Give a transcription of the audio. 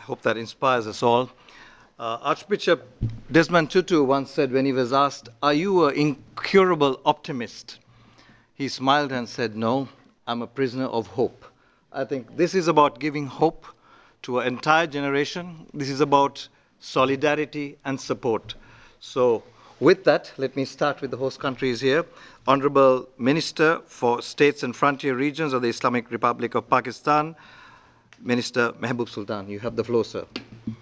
I hope that inspires us all. Archbishop Desmond Tutu once said when he was asked, "Are you an incurable optimist?" He smiled and said, "No, I'm a prisoner of hope." I think this is about giving hope to an entire generation. This is about solidarity and support. So, with that, let me start with the host countries here. Honorable Minister for States and Frontier Regions of the Islamic Republic of Pakistan, Minister Mehboob Sultan. You have the floor, sir.